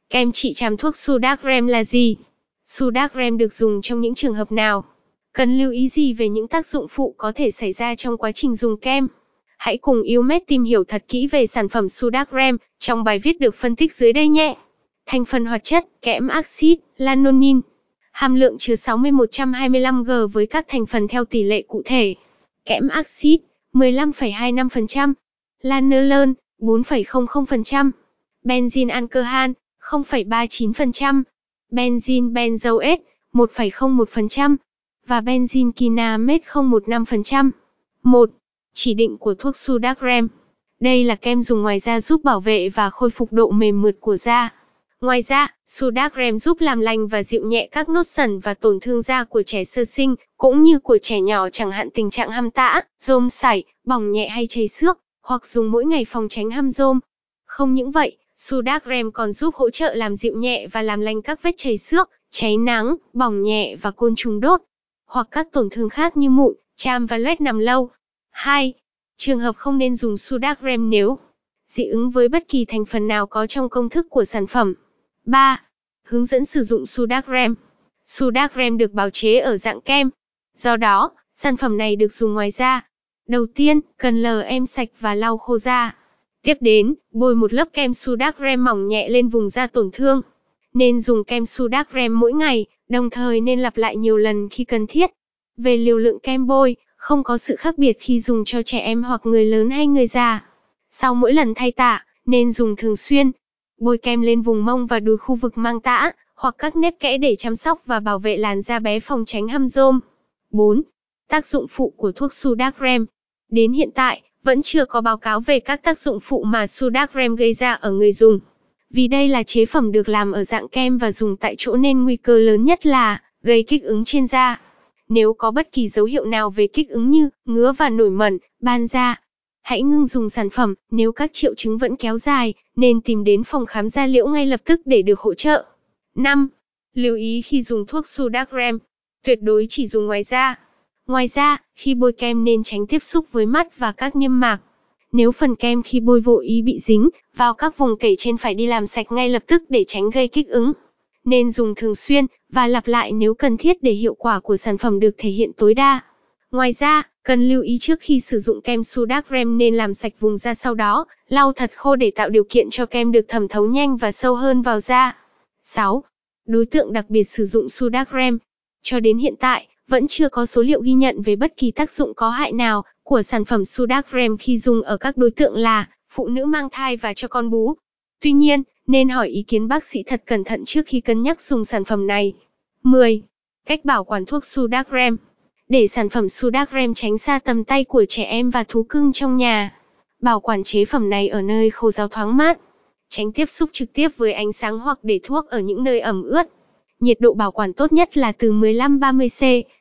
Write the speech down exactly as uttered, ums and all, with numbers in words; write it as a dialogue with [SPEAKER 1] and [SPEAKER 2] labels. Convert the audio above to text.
[SPEAKER 1] Kem trị tràm thuốc Sudafrem là gì? Sudafrem được dùng trong những trường hợp nào? Cần lưu ý gì về những tác dụng phụ có thể xảy ra trong quá trình dùng kem? Hãy cùng i u em e đê tìm hiểu thật kỹ về sản phẩm Sudafrem trong bài viết được phân tích dưới đây nhé. Thành phần hoạt chất: kẽm axit, lanolin. Hàm lượng chứa sáu mươi một trăm hai mươi lăm gam với các thành phần theo tỷ lệ cụ thể. Kẽm axit mười lăm phẩy hai mươi lăm phần trăm, lanolin bốn phẩy không không phần trăm, benzene alcohol không phẩy ba mươi chín phần trăm, benzene benzoate một phẩy không một phần trăm và benzene quinamate không phẩy mười lăm phần trăm. một. Chỉ định của thuốc Sudafrem. Đây là kem dùng ngoài da giúp bảo vệ và khôi phục độ mềm mượt của da. Ngoài ra, Sudafrem giúp làm lành và dịu nhẹ các nốt sần và tổn thương da của trẻ sơ sinh, cũng như của trẻ nhỏ, chẳng hạn tình trạng hăm tã, rôm sảy, bỏng nhẹ hay chảy xước, hoặc dùng mỗi ngày phòng tránh hăm rôm. Không những vậy, Sudafrem còn giúp hỗ trợ làm dịu nhẹ và làm lành các vết chảy xước, cháy nắng, bỏng nhẹ và côn trùng đốt, hoặc các tổn thương khác như mụn, chàm và loét nằm lâu. hai. Trường hợp không nên dùng Sudafrem nếu dị ứng với bất kỳ thành phần nào có trong công thức của sản phẩm. ba. Hướng dẫn sử dụng Sudafrem. Sudafrem được bào chế ở dạng kem. Do đó, sản phẩm này được dùng ngoài da. Đầu tiên, cần lờ kem sạch và lau khô da. Tiếp đến, bôi một lớp kem Sudafrem mỏng nhẹ lên vùng da tổn thương. Nên dùng kem Sudafrem mỗi ngày, đồng thời nên lặp lại nhiều lần khi cần thiết. Về liều lượng kem bôi, không có sự khác biệt khi dùng cho trẻ em hoặc người lớn hay người già. Sau mỗi lần thay tả, nên dùng thường xuyên. Bôi kem lên vùng mông và đùi, khu vực mang tã, hoặc các nếp kẽ để chăm sóc và bảo vệ làn da bé, phòng tránh hăm rôm. bốn. Tác dụng phụ của thuốc Sudafrem. Đến hiện tại, vẫn chưa có báo cáo về các tác dụng phụ mà Sudafrem gây ra ở người dùng. Vì đây là chế phẩm được làm ở dạng kem và dùng tại chỗ nên nguy cơ lớn nhất là gây kích ứng trên da. Nếu có bất kỳ dấu hiệu nào về kích ứng như ngứa và nổi mẩn, ban da, hãy ngưng dùng sản phẩm. Nếu các triệu chứng vẫn kéo dài, nên tìm đến phòng khám da liễu ngay lập tức để được hỗ trợ. năm. Lưu ý khi dùng thuốc Sudafrem. Tuyệt đối chỉ dùng ngoài da. Ngoài ra, khi bôi kem nên tránh tiếp xúc với mắt và các niêm mạc. Nếu phần kem khi bôi vô ý bị dính vào các vùng kể trên, phải đi làm sạch ngay lập tức để tránh gây kích ứng. Nên dùng thường xuyên và lặp lại nếu cần thiết để hiệu quả của sản phẩm được thể hiện tối đa. Ngoài ra, cần lưu ý trước khi sử dụng kem Sudafrem nên làm sạch vùng da, sau đó lau thật khô để tạo điều kiện cho kem được thẩm thấu nhanh và sâu hơn vào da. sáu. Đối tượng đặc biệt sử dụng Sudafrem. Cho đến hiện tại, vẫn chưa có số liệu ghi nhận về bất kỳ tác dụng có hại nào của sản phẩm Sudafrem khi dùng ở các đối tượng là phụ nữ mang thai và cho con bú. Tuy nhiên, nên hỏi ý kiến bác sĩ thật cẩn thận trước khi cân nhắc dùng sản phẩm này. mười. Cách bảo quản thuốc Sudafrem. Để sản phẩm Sudafrem tránh xa tầm tay của trẻ em và thú cưng trong nhà. Bảo quản chế phẩm này ở nơi khô ráo, thoáng mát. Tránh tiếp xúc trực tiếp với ánh sáng hoặc để thuốc ở những nơi ẩm ướt. Nhiệt độ bảo quản tốt nhất là từ mười lăm đến ba mươi độ C.